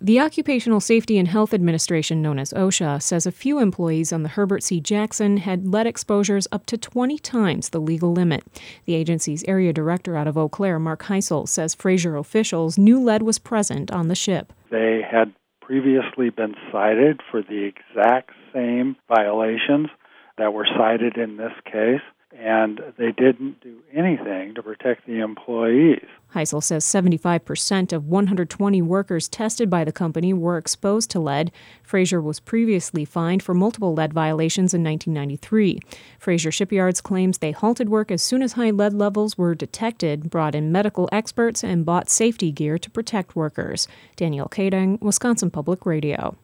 The Occupational Safety and Health Administration, known as OSHA, says a few employees on the Herbert C. Jackson had lead exposures up to 20 times the legal limit. The agency's area director out of Eau Claire, Mark Heisel, says Fraser officials knew lead was present on the ship. They had previously been cited for the exact same violations that were cited in this case, and they didn't do anything to protect the employees. Heisel says 75% of 120 workers tested by the company were exposed to lead. Fraser was previously fined for multiple lead violations in 1993. Fraser Shipyards claims they halted work as soon as high lead levels were detected, brought in medical experts, and bought safety gear to protect workers. Danielle Kading, Wisconsin Public Radio.